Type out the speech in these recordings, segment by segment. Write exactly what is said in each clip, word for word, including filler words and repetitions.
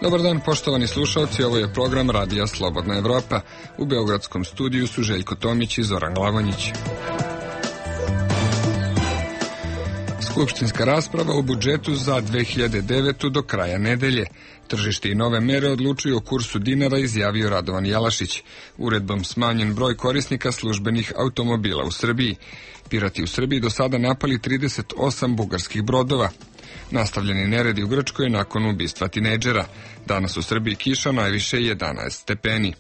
Dobar dan, poštovani slušalci, ovo je program Radija Slobodna Evropa. U beogradskom studiju su Željko Tomić i Zoran Glavanjić. Skupštinska rasprava o budžetu za dve hiljade devetu. do kraja nedelje. Tržište i nove mere odlučuju o kursu dinara, izjavio Radovan Jelašić. Uredbom smanjen broj korisnika službenih automobila u Srbiji. Pirati u Srbiji do sada napali trideset osam bugarskih brodova. Nastavljeni neredi u Grčkoj nakon ubistva tinejdžera. Danas u Srbiji kiša, najviše jedanaest stepeni.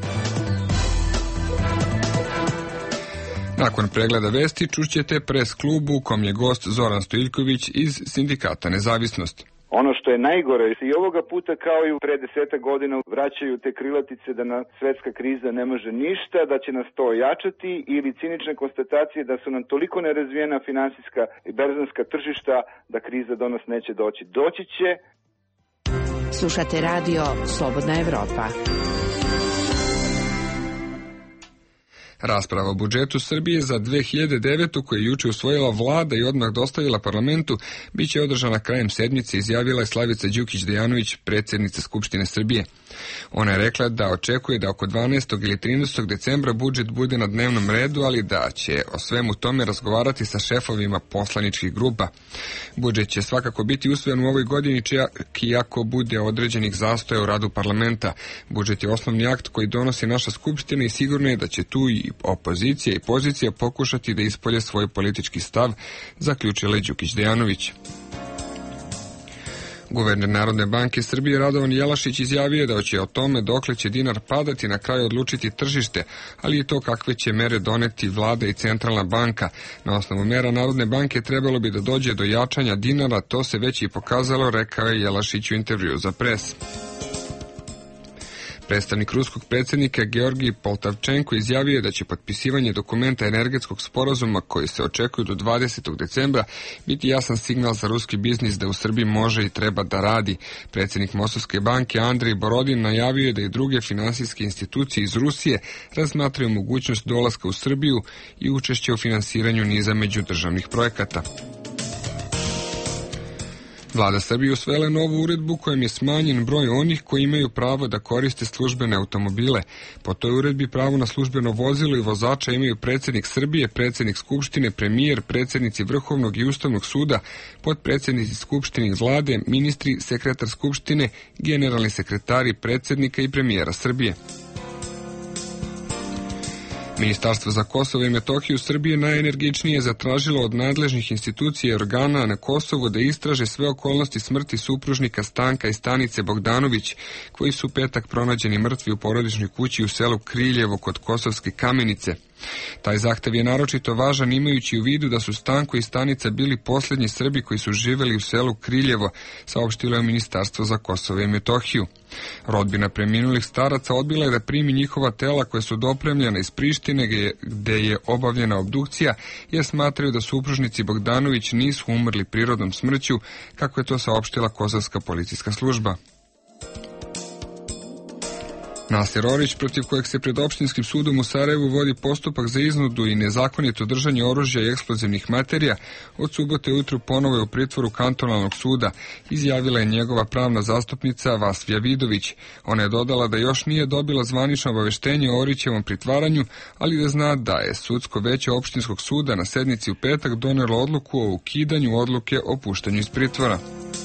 Nakon pregleda vesti čućete pres klubu u kom je gost Zoran Stojiljković iz Sindikata Nezavisnost. Ono što je najgore, i ovoga puta kao i pre deseta godina vraćaju te krilatice da na svetska kriza ne može ništa, da će nas to ojačati, ili cinične konstatacije da su nam toliko nerazvijena finansijska i berzanska tržišta da kriza do nas neće doći. Doći će. Slušate radio Slobodna Evropa. Rasprava o budžetu Srbije za dve hiljade devetu. koju je juče usvojila vlada i odmah dostavila parlamentu, bit će održana krajem sedmice, izjavila je Slavica Đukić Dejanović, predsjednica Skupštine Srbije. Ona je rekla da očekuje da oko dvanaestog ili trinaestog decembra budžet bude na dnevnom redu, ali da će o svemu tome razgovarati sa šefovima poslaničkih grupa. Budžet će svakako biti usvojen u ovoj godini, čak i ako bude određenih zastoja u radu parlamenta. Budžet je osnovni akt koji donosi naša Skupština i sigurno je da će tu i opozicija i pozicija pokušati da ispolje svoj politički stav, zaključila je Đukić Dejanović. Guverner Narodne banke Srbije Radovan Jelašić izjavio da će o tome dokle će dinar padati na kraju odlučiti tržište, ali i to kakve će mere doneti vlada i centralna banka. Na osnovu mera Narodne banke trebalo bi da dođe do jačanja dinara, to se već i pokazalo, rekao je Jelašić u intervjuu za pres. Predstavnik ruskog predsjednika Georgij Poltavčenko izjavio je da će potpisivanje dokumenta energetskog sporazuma koji se očekuju do dvadesetog decembra biti jasan signal za ruski biznis da u Srbiji može i treba da radi. Predsjednik Mostovske banke Andrej Borodin najavio je da i druge finansijske institucije iz Rusije razmatraju mogućnost dolaska u Srbiju i učešće u finansiranju niza međudržavnih projekata. Vlada Srbije usvojila je novu uredbu kojom je smanjen broj onih koji imaju pravo da koriste službene automobile. Po toj uredbi pravo na službeno vozilo i vozača imaju predsjednik Srbije, predsjednik Skupštine, premijer, predsjednici Vrhovnog i Ustavnog suda, potpredsjednici Skupštine i vlade, ministri, sekretar Skupštine, generalni sekretari predsjednika i premijera Srbije. Ministarstvo za Kosovo i Metohiju Srbije najenergičnije zatražilo od nadležnih institucija i organa na Kosovu da istraže sve okolnosti smrti supružnika Stanka i Stanice Bogdanović, koji su petak pronađeni mrtvi u porodičnoj kući u selu Kriljevo kod Kosovske Kamenice. Taj zahtev je naročito važan imajući u vidu da su Stanko i Stanica bili posljednji Srbi koji su živeli u selu Kriljevo, saopštilo je Ministarstvo za Kosovo i Metohiju. Rodbina preminulih staraca odbila je da primi njihova tela koja su dopremljena iz Prištine gde je obavljena obdukcija, jer smatraju da supružnici Bogdanović nisu umrli prirodnom smrću, kako je to saopštila Kosovska policijska služba. Nasir Orić, protiv kojeg se pred opštinskim sudom u Sarajevu vodi postupak za iznudu i nezakonito držanje oružja i eksplozivnih materija, od subote ujutru ponovo je u pritvoru kantonalnog suda, izjavila je njegova pravna zastupnica Vasvija Vidović. Ona je dodala da još nije dobila zvanično obaveštenje o Orićevom pritvaranju, ali da zna da je sudsko veće opštinskog suda na sednici u petak donelo odluku o ukidanju odluke o puštanju iz pritvora.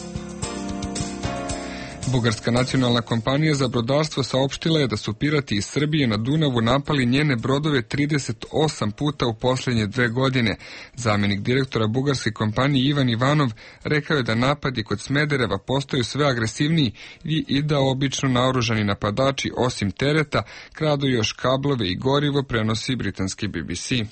Bugarska nacionalna kompanija za brodarstvo saopštila je da su pirati iz Srbije na Dunavu napali njene brodove trideset osam puta u posljednje dve godine. Zamjenik direktora bugarske kompanije Ivan Ivanov rekao je da napadi kod Smedereva postaju sve agresivniji i da obično naoružani napadači osim tereta kradu još kablove i gorivo, prenosi britanski B B C.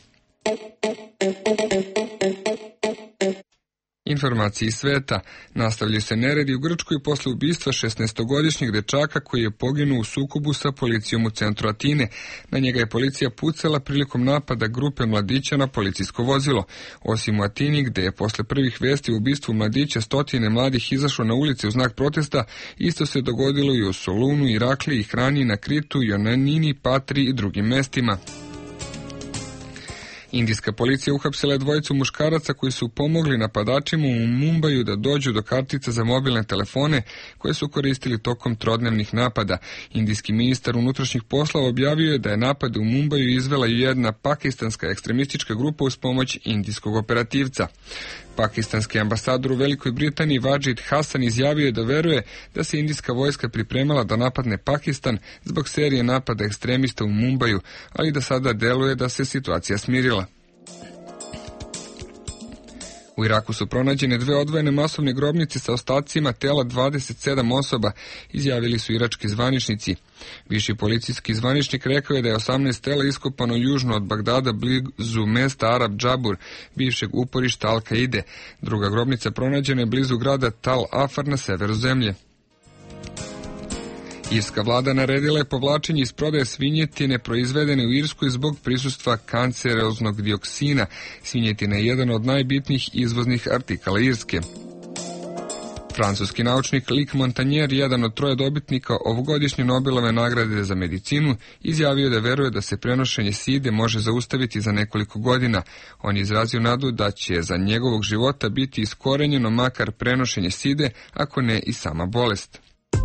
Informacije iz sveta. Nastavljaju se neredi u Grčkoj posle ubistva šesnaestogodišnjeg dečaka koji je poginuo u sukobu sa policijom u centru Atine. Na njega je policija pucala prilikom napada grupe mladića na policijsko vozilo. Osim u Atini, gde je posle prvih vesti o ubistvu mladića stotine mladih izašlo na ulice u znak protesta, isto se dogodilo i u Solunu, Irakliji, Hrani, na Kritu, Ionanini, Patri i drugim mestima. Indijska policija uhapsila je dvojicu muškaraca koji su pomogli napadačima u Mumbaju da dođu do kartica za mobilne telefone koje su koristili tokom trodnevnih napada. Indijski ministar unutrašnjih poslova objavio je da je napad u Mumbaju izvela jedna pakistanska ekstremistička grupa uz pomoć indijskog operativca. Pakistanski ambasador u Velikoj Britaniji Vajid Hasan izjavio je da veruje da se indijska vojska pripremala da napadne Pakistan zbog serije napada ekstremista u Mumbaju, ali da sada deluje da se situacija smirila. U Iraku su pronađene dve odvojene masovne grobnice sa ostacima tela dvadeset sedam osoba, izjavili su irački zvaničnici. Viši policijski zvaničnik rekao je da je osamnaest tela iskopano južno od Bagdada blizu mesta Arab Džabur, bivšeg uporišta Al-Kaide. Druga grobnica pronađena je blizu grada Tal Afar na severu zemlje. Irska vlada naredila je povlačenje iz prodaje svinjetine proizvedene u Irskoj zbog prisustva kanceroznog dioksina. Svinjetina je jedan od najbitnijih izvoznih artikala Irske. Francuski naučnik Luc Montagnier, jedan od troje dobitnika ovogodišnje Nobelove nagrade za medicinu, izjavio da veruje da se prenošenje side može zaustaviti za nekoliko godina. On je izrazio nadu da će za njegovog života biti iskorenjeno makar prenošenje side, ako ne i sama bolest.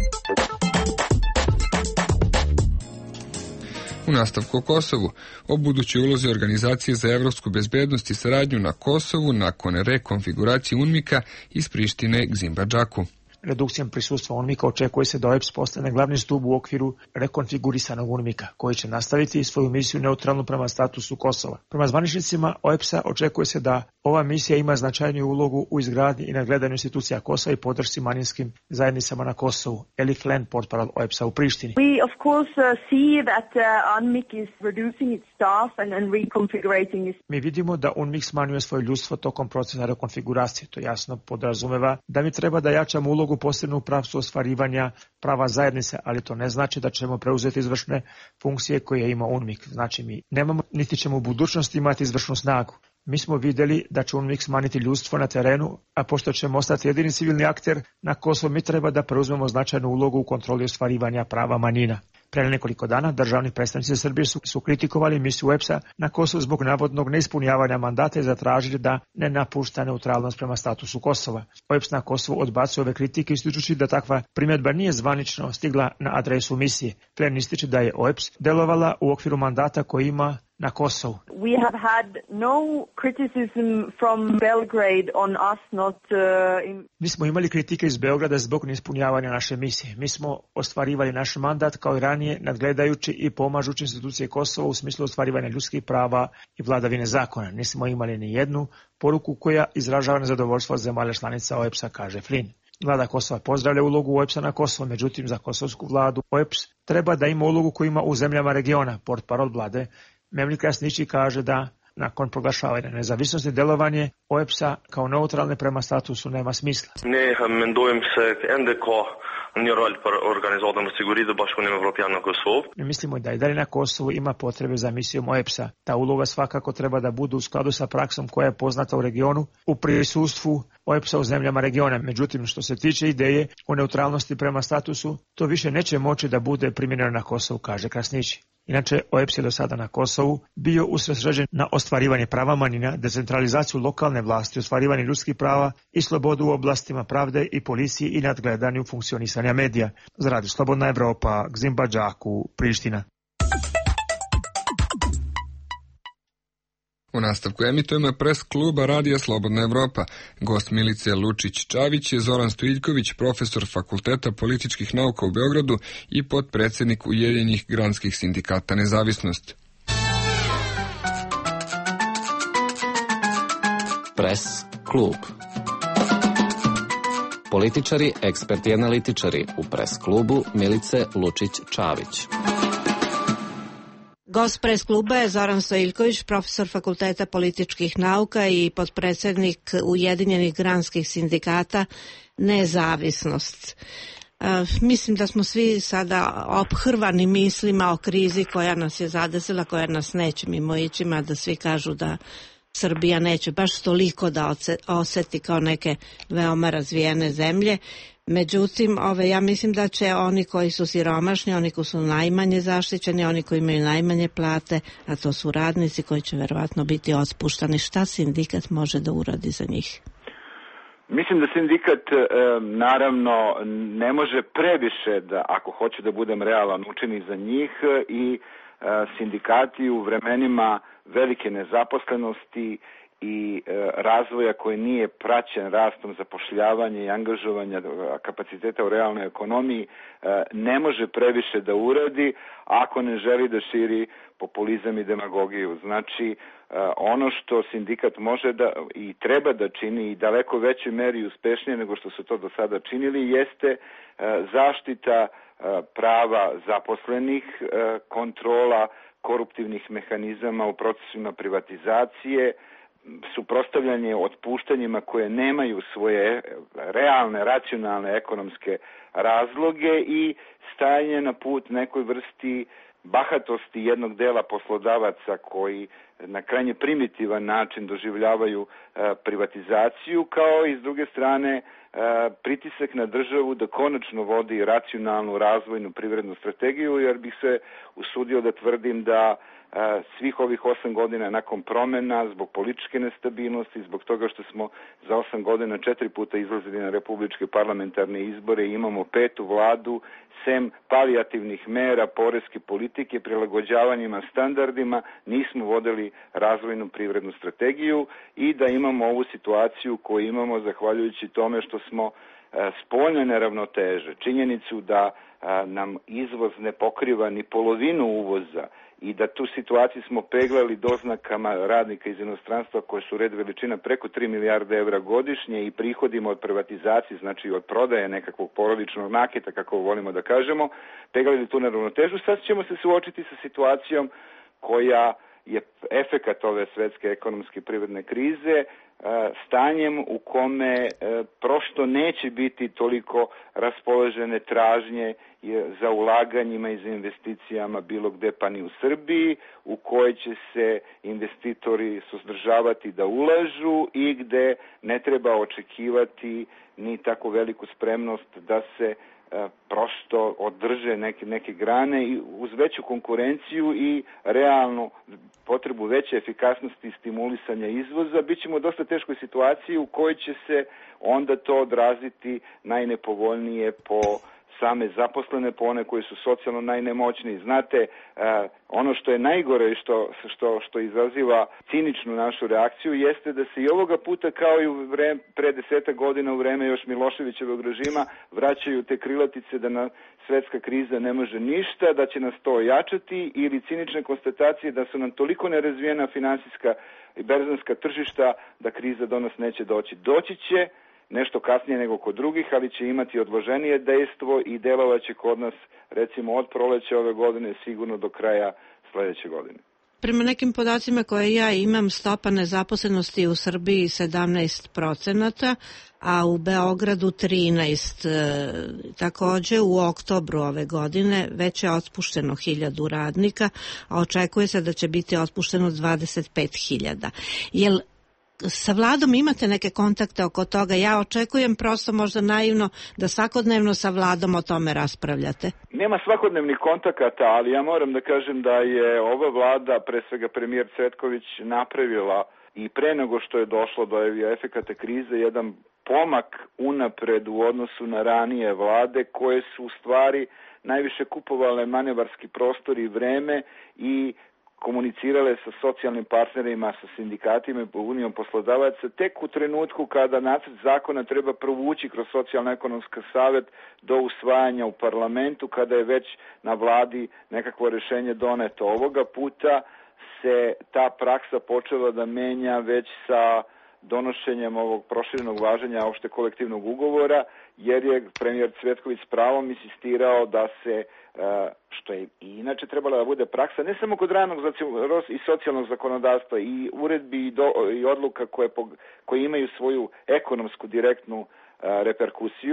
U nastavku o Kosovu, o budućoj ulozi Organizacije za evropsku bezbednost i saradnju na Kosovu nakon rekonfiguracije UNMIK-a iz Prištine k Zimbabdžaku. Redukcijom prisustva UNMIK-a očekuje se da O E B S postane glavni stub u okviru rekonfigurisanog UNMIK-a, koji će nastaviti svoju misiju neutralnu prema statusu Kosova. Prema zvaničnicima O E B S-a očekuje se da ova misija ima značajniju ulogu u izgradnji i nadgledanju institucija Kosova i podršci manjinskim zajednicama na Kosovu. Elif Len, portparol O E B S-a u Prištini. We of course uh, see that uh, UNMIK is reducing its staff and, and reconfigurating its... Mi vidimo da UNMIK smanjuje svoje ljudstvo tokom procesa rekonfiguracije. To jasno podrazumeva da mi treba da jačamo ulogu posebno u pravcu ostvarivanja prava zajednice, ali to ne znači da ćemo preuzeti izvršne funkcije koje ima UNMIK. Znači mi nemamo, niti ćemo u budućnosti imati izvršnu snagu. Mi smo vidjeli da će UNMIK smanjiti ljudstvo na terenu, a pošto ćemo ostati jedini civilni akter na Kosovu, mi treba da preuzmemo značajnu ulogu u kontroli ostvarivanja prava manjina. Pre nekoliko dana državni predstavnici Srbije su, su kritikovali misiju O E B S-a na Kosovu zbog navodnog neispunjavanja mandata i zatražili da ne napušta neutralnost prema statusu Kosova. O E B S na Kosovu odbacuje ove kritike ističući da takva primjedba nije zvanično stigla na adresu misije. Plen ističe da je O E B S delovala u okviru mandata koji ima na Kosovu. We have had no criticism from Belgrade on us not uh, in... Nismo imali kritike iz Beograda zbog neispunjavanja naše misije. Mi smo ostvarivali naš mandat kao i ranije, nadgledajući i pomažući institucije Kosova u smislu ostvarivanja ljudskih prava i vladavine zakona. Nismo imali ni jednu poruku koja izražava nezadovoljstvo zemalja članica O E B S-a, kaže Flynn. Vlada Kosova pozdravlja ulogu O E B S-a na Kosovu, međutim za kosovsku vladu O E B S treba da ima ulogu koju ima u zemljama regiona. Portparol vlade Memli Krasnići kaže da nakon proglašavanja nezavisnosti delovanje O E B S-a kao neutralne prema statusu nema smisla. Ne mendujem se endeko një rol për organizatën e sigurisë dhe Bashkëpunimit Evropian na Kosovë. Mi mislimo da i dalje na Kosovu ima potrebe za misijom O E B S-a. Ta uloga svakako treba da bude u skladu sa praksom koja je poznata u regionu u prisustvu O E B S-a u zemljama regiona. Međutim, što se tiče ideje o neutralnosti prema statusu, to više neće moći da bude primjenjeno na Kosovu, kaže Krasnići. Inače, O E B S je do sada na Kosovu bio usredsređen na ostvarivanje prava manjina, decentralizaciju lokalne vlasti, ostvarivanje ljudskih prava i slobodu u oblastima pravde i policije i nadgledanju funkcionisanja medija. Za Radio Slobodna Evropa, k Zimbabdžaku, Priština. U nastavku emitujemo pres kluba Radija Slobodna Evropa. Gost Milice Lučić-Čavić je Zoran Stojiljković, profesor Fakulteta političkih nauka u Beogradu i potpredsednik Ujedinjenih granskih sindikata Nezavisnost. Pres klub. Političari, eksperti i analitičari u pres klubu Milice Lučić-Čavić. Gost pres kluba je Zoran Stojiljković, profesor Fakulteta političkih nauka i potpredsednik Ujedinjenih granskih sindikata Nezavisnost. E, mislim da smo svi sada ophrvani mislima o krizi koja nas je zadesila, koja nas neće mimo ići, mada svi kažu da Srbija neće baš toliko da oseti kao neke veoma razvijene zemlje. Međutim, ove, ja mislim da će oni koji su siromašni, oni koji su najmanje zaštićeni, oni koji imaju najmanje plate, a to su radnici koji će verovatno biti otpuštani. Šta sindikat može da uradi za njih? Mislim da sindikat e, naravno ne može previše da, ako hoće da budem realan, učini za njih i e, sindikati u vremenima velike nezaposlenosti i e, razvoja koji nije praćen rastom zapošljavanja i angažovanja kapaciteta u realnoj ekonomiji e, ne može previše da uradi ako ne želi da širi populizam i demagogiju. Znači, e, ono što sindikat može da i treba da čini i daleko većoj meri i uspešnije nego što su to do sada činili jeste e, zaštita e, prava zaposlenih, e, kontrola koruptivnih mehanizama u procesima privatizacije, suprotstavljanje otpuštanjima koje nemaju svoje realne, racionalne ekonomske razloge i stajanje na put nekoj vrsti bahatosti jednog dela poslodavaca koji na krajnje primitivan način doživljavaju e, privatizaciju, kao i s druge strane e, pritisak na državu da konačno vodi racionalnu razvojnu privrednu strategiju, jer bih se usudio da tvrdim da svih ovih osam godina nakon promena, zbog političke nestabilnosti, zbog toga što smo za osam godina četiri puta izlazili na republičke parlamentarne izbore i imamo petu vladu, sem palijativnih mera, poreske politike, prilagođavanjima standardima, nismo vodili razvojnu privrednu strategiju i da imamo ovu situaciju koju imamo zahvaljujući tome što smo spoljne neravnoteže, činjenicu da nam izvoz ne pokriva ni polovinu uvoza i da tu situaciju smo peglali doznakama radnika iz inostranstva koje su red veličina preko tri milijarde evra godišnje i prihodima od privatizacije, znači od prodaje nekakvog porodičnog naketa, kako volimo da kažemo, peglali tu neravnotežu. Sad ćemo se suočiti sa situacijom koja je efekat ove svetske ekonomske privredne krize, stanjem u kome prosto neće biti toliko raspoložene tražnje za ulaganjima i za investicijama bilo gde pa ni u Srbiji, u kojoj će se investitori suzdržavati da ulažu i gde ne treba očekivati ni tako veliku spremnost da se prosto održe neke, neke grane i uz veću konkurenciju i realnu potrebu veće efikasnosti i stimulisanja izvoza, bit ćemo u dosta teškoj situaciji u kojoj će se onda to odraziti najnepovoljnije po same zaposlene, po one koji su socijalno najnemoćniji. Znate, ono što je najgore i što, što, što izaziva ciničnu našu reakciju jeste da se i ovoga puta kao i u vreme, pre deseta godina u vreme još Miloševićevog režima vraćaju te krilatice da na svetska kriza ne može ništa, da će nas to ojačati ili cinične konstatacije da su nam toliko nerazvijena finansijska i berzanska tržišta da kriza do nas neće doći. Doći će nešto kasnije nego kod drugih, ali će imati odloženije dejstvo i delovaće kod nas recimo od proleća ove godine sigurno do kraja sledeće godine. Prema nekim podacima koje ja imam, stopa nezaposlenosti u Srbiji sedamnaest procenata, a u Beogradu trinaest. Takođe, u oktobru ove godine već je otpušteno hiljadu radnika, a očekuje se da će biti otpušteno dvadeset pet hiljada. Jel sa vladom imate neke kontakte oko toga? Ja očekujem prosto možda naivno da svakodnevno sa vladom o tome raspravljate. Nema svakodnevnih kontakata, ali ja moram da kažem da je ova vlada, pre svega premijer Cvetković, napravila i pre nego što je došlo do efekata krize jedan pomak unapred u odnosu na ranije vlade koje su u stvari najviše kupovale manevarski prostor i vreme i komunicirale sa socijalnim partnerima, sa sindikatima i unijom poslodavaca tek u trenutku kada nacrt zakona treba provući kroz socijalno-ekonomski savet do usvajanja u parlamentu, kada je već na vladi nekakvo rešenje doneto. Ovoga puta se ta praksa počela da menja već sa donošenjem ovog proširenog važenja opšte kolektivnog ugovora, jer je premijer Cvetković s pravom insistirao da se, što je i inače trebala da bude praksa, ne samo kod radnog i socijalnog zakonodavstva i uredbi i, do, i odluka koje, koje imaju svoju ekonomsku direktnu reperkusiju,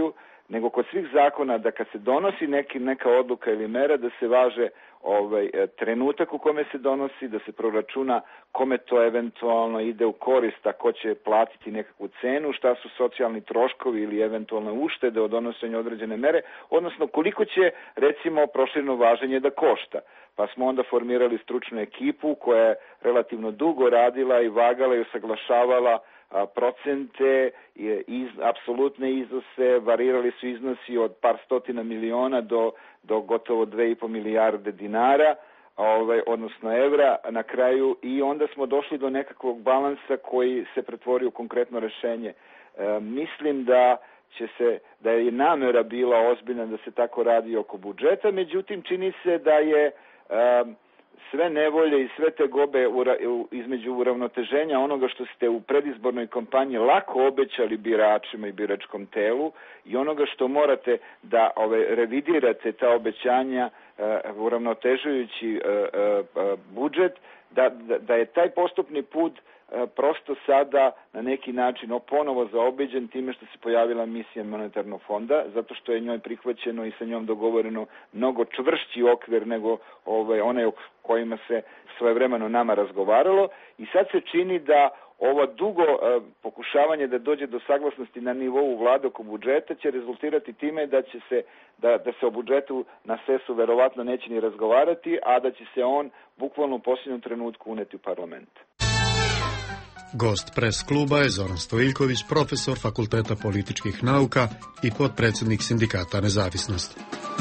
nego kod svih zakona da kad se donosi neki, neka odluka ili mera da se važe ovaj, trenutak u kome se donosi, da se proračuna kome to eventualno ide u korist, a ko će platiti nekakvu cenu, šta su socijalni troškovi ili eventualne uštede od donošenja određene mere, odnosno koliko će recimo prošireno važenje da košta. Pa smo onda formirali stručnu ekipu koja je relativno dugo radila i vagala i usaglašavala a, procente, iz, apsolutne iznose, varirali su iznosi od par stotina miliona do, do gotovo dve i po milijarde dinara, ovaj, odnosno evra na kraju, i onda smo došli do nekakvog balansa koji se pretvorio u konkretno rešenje. E, mislim da će se, da je namera bila ozbiljna da se tako radi oko budžeta, međutim čini se da je Um, sve nevolje i sve te gobe ura, između uravnoteženja onoga što ste u predizbornoj kampanji lako obećali biračima i biračkom telu i onoga što morate da ove, revidirate ta obećanja uh, uravnotežujući uh, uh, budžet, da, da, da je taj postupni put uh, prosto sada na neki način ponovo zaobiđen time što se pojavila misija monetarnog fonda, zato što je njoj prihvaćeno i sa njom dogovoreno mnogo čvršći okvir nego ovaj, one o kojima se svojevremeno nama razgovaralo, i sad se čini da ovo dugo uh, pokušavanje da dođe do saglasnosti na nivou vlade oko budžeta će rezultirati time da će se da, da se o budžetu na sesu verovatno neće ni razgovarati, a da će se on bukvalno u posljednjem trenutku uneti u parlament. Gost pres kluba je Zoran Stojiljković, profesor Fakulteta političkih nauka i potpredsjednik Sindikata Nezavisnost.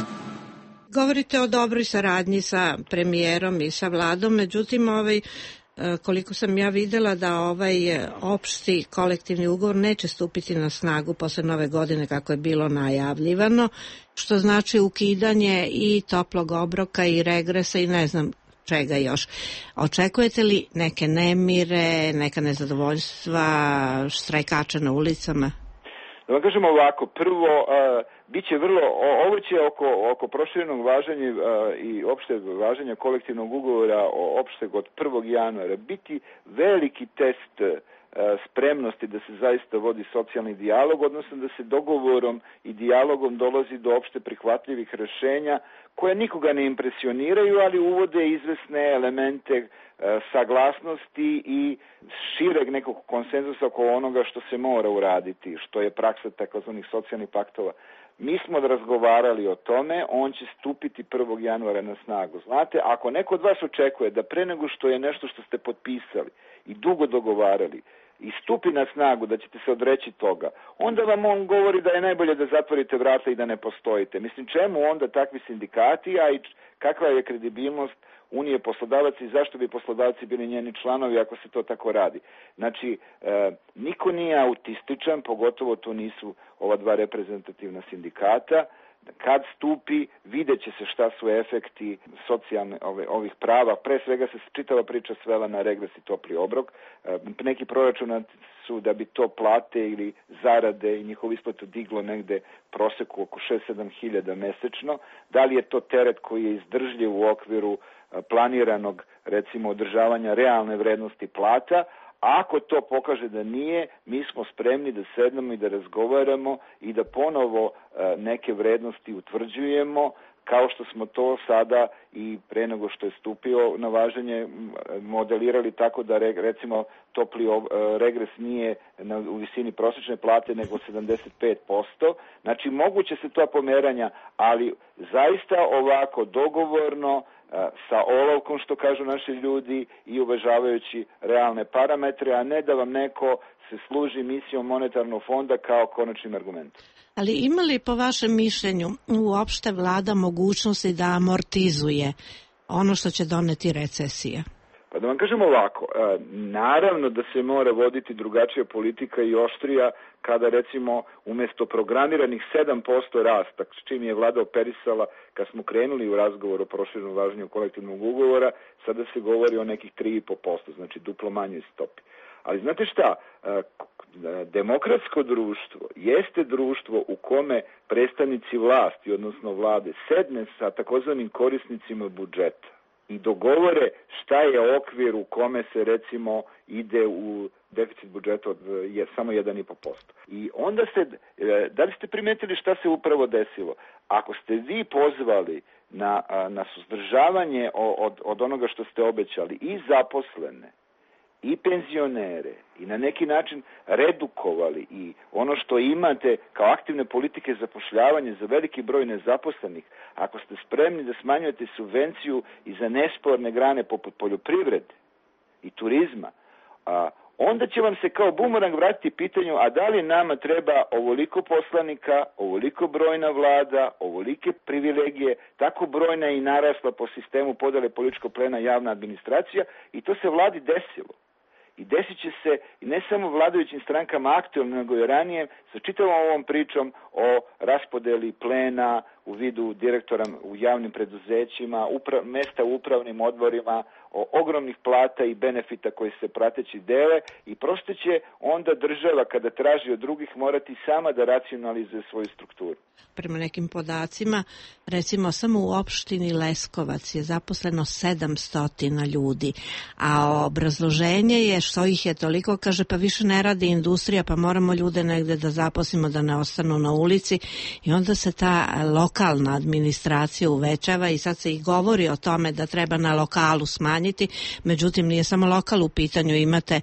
Govorite o dobroj saradnji sa premijerom i sa vladom, međutim ovaj, koliko sam ja videla da ovaj opšti kolektivni ugovor neće stupiti na snagu posle nove godine kako je bilo najavljivano, što znači ukidanje i toplog obroka i regresa i ne znam čega još. Očekujete li neke nemire, neka nezadovoljstva, štrajkače na ulicama? Da vam kažemo ovako, prvo, uh, bit će vrlo, ovo će oko, oko proširenog važenja uh, i opšteg važenja kolektivnog ugovora opšteg od prvog januara biti veliki test uh, spremnosti da se zaista vodi socijalni dijalog, odnosno da se dogovorom i dijalogom dolazi do opšte prihvatljivih rešenja koje nikoga ne impresioniraju, ali uvode izvesne elemente e, saglasnosti i šireg nekog konsenzusa oko onoga što se mora uraditi, što je praksa takozvanih socijalnih paktova. Mi smo razgovarali o tome, on će stupiti prvog januara na snagu. Znate, ako neko od vas očekuje da pre nego što je nešto što ste potpisali i dugo dogovarali i stupi na snagu da ćete se odreći toga, onda vam on govori da je najbolje da zatvorite vrata i da ne postojite. Mislim, čemu onda takvi sindikati, a i kakva je kredibilnost Unije poslodavaca i zašto bi poslodavci bili njeni članovi ako se to tako radi. Znači, e, niko nije autističan, pogotovo to nisu ova dva reprezentativna sindikata. Kad stupi, vidjet će se šta su efekti socijalne ove, ovih prava. Pre svega se čitava priča svela na regres i topli obrok. E, neki proračuna su da bi to plate ili zarade i njihovu isplatu diglo negde proseku oko šest do sedam hiljada mesečno. Da li je to teret koji je izdržljiv u okviru planiranog, recimo, održavanja realne vrednosti plata? Ako to pokaže da nije, mi smo spremni da sednemo i da razgovaramo i da ponovo neke vrednosti utvrđujemo, kao što smo to sada i pre nego što je stupio na važenje modelirali tako da recimo topli regres nije na, u visini prosječne plate nego sedamdeset pet posto. Znači moguće se to pomeranja, ali zaista ovako dogovorno, sa olovkom, što kažu naši ljudi, i uvažavajući realne parametre, a ne da vam neko se služi misijom monetarnog fonda kao konačnim argumentom. Ali ima li po vašem mišljenju uopšte vlada mogućnosti da amortizuje ono što će doneti recesija? Pa da vam kažem ovako, naravno da se mora voditi drugačija politika i oštrija kada recimo umjesto programiranih sedam posto rasta, s čim je vlada operisala kad smo krenuli u razgovor o proširenom važenju kolektivnog ugovora, sada se govori o nekih tri i po posto, znači duplo manjoj stopi. Ali znate šta, demokratsko društvo jeste društvo u kome predstavnici vlasti, odnosno vlade, sedne sa takozvanim korisnicima budžeta i dogovore šta je okvir u kome se recimo ide u deficit budžeta od je samo jedan i po posto. I onda se, da li ste primetili šta se upravo desilo? Ako ste vi pozvali na, na suzdržavanje od, od onoga što ste obećali i zaposlene, i penzionere, i na neki način redukovali i ono što imate kao aktivne politike zapošljavanja za veliki broj nezaposlenih, ako ste spremni da smanjujete subvenciju i za nesporne grane poput poljoprivrede i turizma, a, onda će vam se kao bumerang vratiti pitanju, a da li nama treba ovoliko poslanika, ovoliko brojna vlada, ovolike privilegije, tako brojna i narasla po sistemu podele političkog plena javna administracija, i to se vladi desilo. I desit će se i ne samo vladajućim strankama aktualno, nego i ranije sa čitavom ovom pričom o raspodeli plena u vidu direktora u javnim preduzećima, upra, mesta u upravnim odborima, o ogromnih plata i benefita koji se prateći dele, i prosto će onda država kada traži od drugih morati sama da racionalizuje svoju strukturu. Prema nekim podacima, recimo samo u opštini Leskovac je zaposleno sedamsto ljudi, a obrazloženje je što ih je toliko, kaže, pa više ne radi industrija, pa moramo ljude negde da zaposlimo da ne ostanu na ulici, i onda se ta lokalna administracija uvećava i sad se i govori o tome da treba na lokalu smanjiti, međutim nije samo lokal u pitanju, imate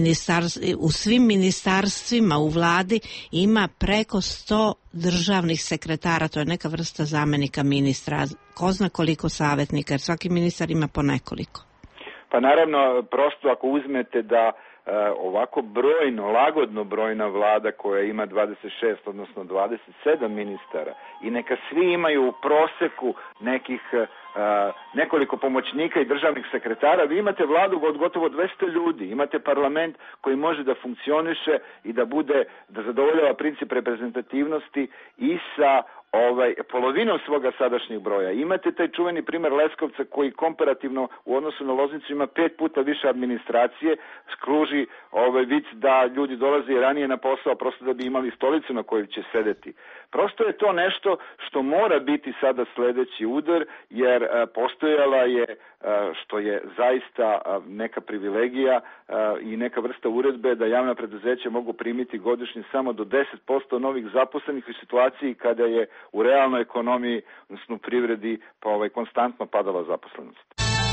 u svim ministarstvima u vladi ima preko sto državnih sekretara, to je neka vrsta zamenika ministra, ko zna koliko savjetnika, jer svaki ministar ima po nekoliko. Pa naravno, prosto ako uzmete da Uh, ovako brojno, lagodno brojna vlada koja ima dvadeset šest, odnosno dvadeset sedam ministara, i neka svi imaju u proseku nekih uh, nekoliko pomoćnika i državnih sekretara, vi imate vladu od gotovo dvesta ljudi, imate parlament koji može da funkcioniše i da bude, da zadovoljava princip reprezentativnosti i sa ovaj, polovinom svoga sadašnjeg broja. Imate taj čuveni primer Leskovca koji komparativno u odnosu na Loznicu ima pet puta više administracije, skruži ovaj vic da ljudi dolaze ranije na posao prosto da bi imali stolicu na kojoj će sedeti. Prosto je to nešto što mora biti sada sledeći udar, jer a, postojala je, a, što je zaista a, neka privilegija a, i neka vrsta uredbe da javna preduzeća mogu primiti godišnje samo do deset posto novih zaposlenih u situaciji kada je u realnoj ekonomiji, odnosno privredi, pa ovaj, konstantno padala zaposlenost.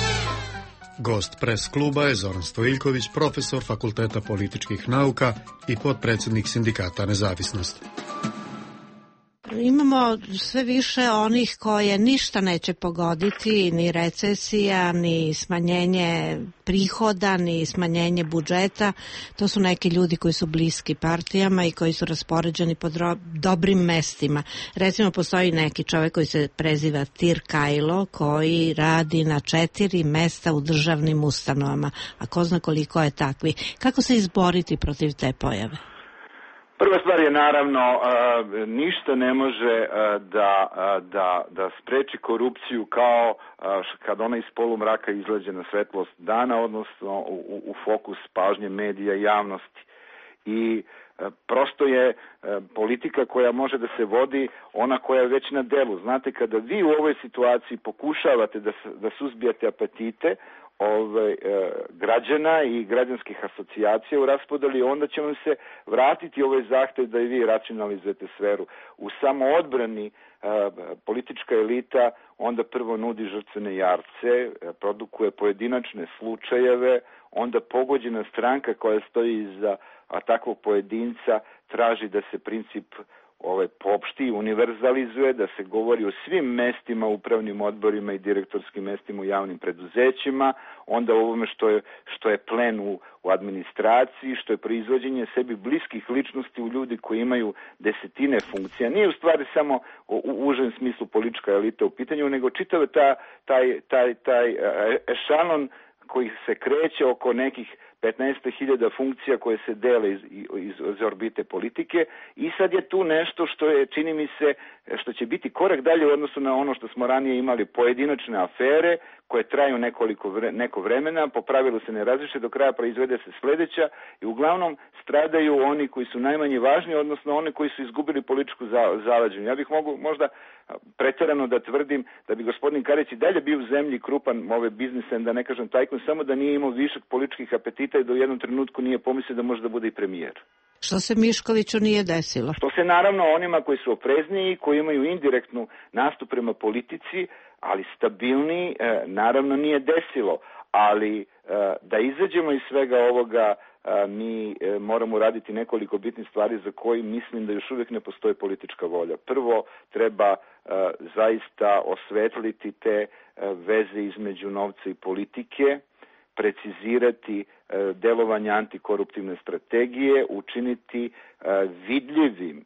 Gost pres kluba je Zoran Stojiljković, profesor Fakulteta političkih nauka i potpredsednik Sindikata Nezavisnost. Imamo sve više onih koje ništa neće pogoditi, ni recesija, ni smanjenje prihoda, ni smanjenje budžeta. To su neki ljudi koji su bliski partijama i koji su raspoređeni po dobrim mestima. Recimo, postoji neki čovjek koji se preziva Tir Kajlo, koji radi na četiri mesta u državnim ustanovama, a ko zna koliko je takvi. Kako se izboriti protiv te pojave? Prva stvar je naravno uh, ništa ne može uh, da, uh, da, da spreči korupciju kao uh, kad ona iz polumraka izlađe na svetlost dana, odnosno u, u fokus pažnje medija i javnosti. I uh, prosto je uh, politika koja može da se vodi ona koja je već na delu. Znate, kada vi u ovoj situaciji pokušavate da, da suzbijate apetite Ove, e, građana i građanskih asocijacija u raspodeli, onda će vam se vratiti ovaj zahtev da i vi racionalizujete sferu. U samoodbrani e, politička elita onda prvo nudi žrtvene jarce, e, produkuje pojedinačne slučajeve, onda pogođena stranka koja stoji iza a takvog pojedinca traži da se princip ovaj poopšti, univerzalizuje, da se govori o svim mestima, upravnim odborima i direktorskim mestima u javnim preduzećima, onda o ovome što je, što je plen u, u administraciji, što je proizvođenje sebi bliskih ličnosti u ljudi koji imaju desetine funkcija. Nije u stvari samo u, u užem smislu politička elita u pitanju, nego čitav ta, taj, taj, taj ešalon koji se kreće oko nekih petnaest hiljada funkcija koje se dele iz, iz, iz orbite politike, i sad je tu nešto što je, čini mi se, što će biti korak dalje u odnosu na ono što smo ranije imali, pojedinačne afere koje traju nekoliko vre, neko vremena, po pravilu se ne razriše, do kraja proizvede se sledeća i uglavnom stradaju oni koji su najmanje važni, odnosno oni koji su izgubili političku zaleđenu. Ja bih mogu možda preterano da tvrdim da bi gospodin Karić i dalje bio u zemlji krupan ove biznise, da ne kažem tajkun, samo da nije imao višak političkih apetita pita da u jednom trenutku nije pomislio da može da bude i premijer. Što se Miškoviću nije desilo? Što se naravno onima koji su oprezniji, koji imaju indirektnu nastup prema politici, ali stabilniji, naravno nije desilo. Ali da izađemo iz svega ovoga, mi moramo raditi nekoliko bitnih stvari za koji mislim da još uvijek ne postoji politička volja. Prvo, treba zaista osvetliti te veze između novca i politike, precizirati delovanje antikoruptivne strategije, učiniti vidljivim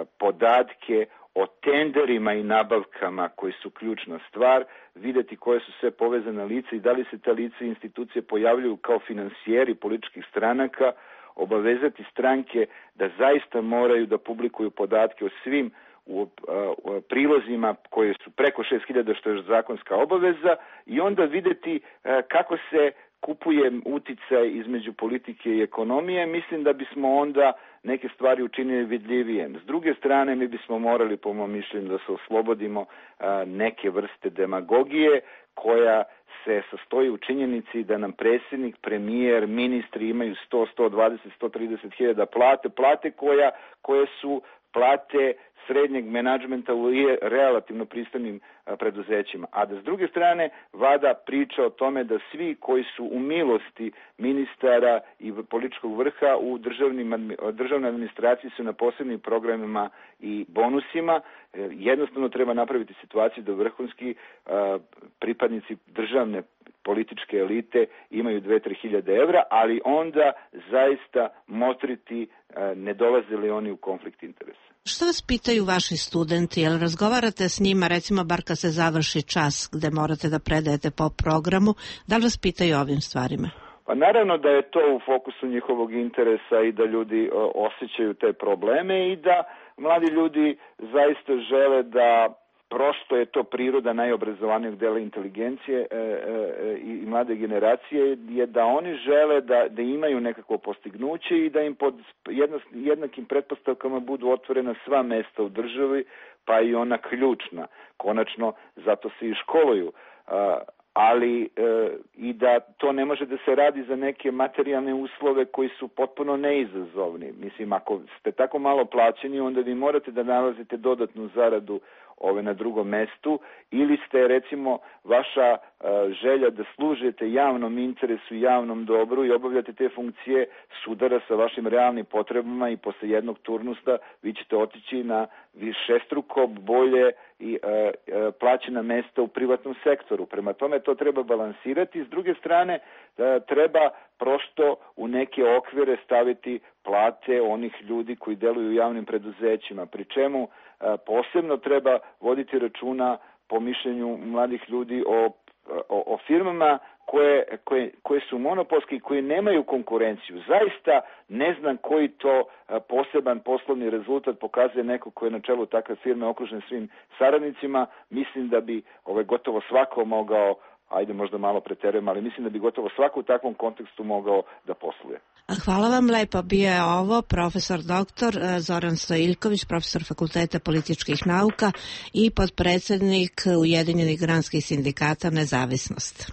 podatke o tenderima i nabavkama koji su ključna stvar, vidjeti koje su sve povezane lice i da li se ta lice i institucije pojavljuju kao finansijeri političkih stranaka, obavezati stranke da zaista moraju da publikuju podatke o svim u, u, u prilozima koje su preko šest hiljada, što je zakonska obaveza, i onda vidjeti a, kako se kupuje uticaj između politike i ekonomije. Mislim da bismo onda neke stvari učinili vidljivije. S druge strane, mi bismo morali, po mom mišljenju, da se oslobodimo a, neke vrste demagogije koja se sastoji u činjenici da nam predsjednik, premijer, ministri imaju sto, sto dvadeset, sto trideset hiljada plate, plate koja, koje su plate srednjeg menadžmenta u relativno pristojnim preduzećima. A da s druge strane vlada priča o tome da svi koji su u milosti ministara i političkog vrha u državnim, državnoj administraciji su na posebnim programima i bonusima. Jednostavno treba napraviti situaciju da vrhunski a, pripadnici državne političke elite imaju dve do tri hiljade evra, ali onda zaista motriti a, ne dolaze li oni u konflikt interesa. Što vas pitaju vaši studenti? Jel razgovarate s njima, recimo bar kad se završi čas gde morate da predajete po programu, da li vas pitaju ovim stvarima? Pa naravno da je to u fokusu njihovog interesa i da ljudi o, osjećaju te probleme i da mladi ljudi zaista žele da prosto je to priroda najobrazovanijeg dela inteligencije e, e, i mlade generacije, je da oni žele da, da imaju nekako postignuće i da im pod jedna, jednakim pretpostavkama budu otvorena sva mesta u državi, pa i ona ključna. Konačno, zato se i školuju. A, ali e, i da to ne može da se radi za neke materijalne uslove koji su potpuno neizazovni. Mislim, ako ste tako malo plaćeni, onda vi morate da nalazite dodatnu zaradu ove na drugom mestu, ili ste, recimo, vaša uh, želja da služite javnom interesu, javnom dobru i obavljate te funkcije sudara sa vašim realnim potrebama i posle jednog turnusa vi ćete otići na višestruko bolje i uh, uh, plaćena mesta u privatnom sektoru. Prema tome to treba balansirati. S druge strane uh, treba prosto u neke okvire staviti plate onih ljudi koji deluju u javnim preduzećima, pri čemu posebno treba voditi računa, po mišljenju mladih ljudi, o, o, o firmama koje, koje, koje su monopolske i koje nemaju konkurenciju. Zaista ne znam koji to poseban poslovni rezultat pokazuje neko ko je na čelu takve firme okružen svim saradnicima. Mislim da bi ovaj, gotovo svako mogao, ajde možda malo preterujem, ali mislim da bi gotovo svako u takvom kontekstu mogao da posluje. Hvala vam lepo. Bio je ovo profesor doktor Zoran Stojiljković, profesor Fakulteta političkih nauka i potpredsednik Ujedinjenih granskih sindikata Nezavisnost.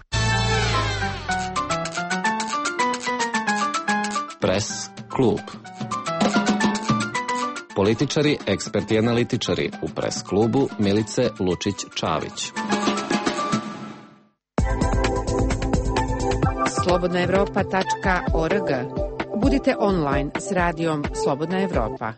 Pres klub. Političari, eksperti i analitičari u Pres klubu Milice Lučić-Čavić. slobodna evropa tačka org. Budite online s radijom Slobodna Evropa.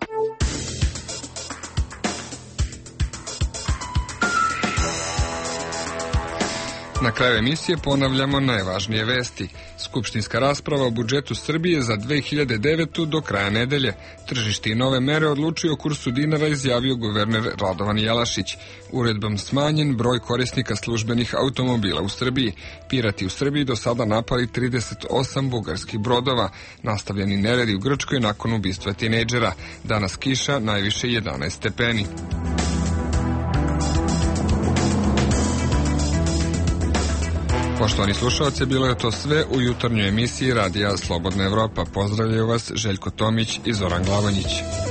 Na kraju emisije ponavljamo najvažnije vesti. Skupštinska rasprava o budžetu Srbije za dve hiljade devetu do kraja nedelje. Tržište i nove mere odlučuju o kursu dinara, izjavio guverner Radovan Jelašić. Uredbom smanjen broj korisnika službenih automobila u Srbiji. Pirati u Srbiji do sada napali trideset osam bugarskih brodova. Nastavljeni neredi u Grčkoj nakon ubistva tinejdžera. Danas kiša, najviše jedanaest stepeni. Poštovani slušalci, bilo je to sve u jutarnjoj emisiji Radija Slobodna Evropa. Pozdravljaju vas Željko Tomić i Zoran Glavonjić.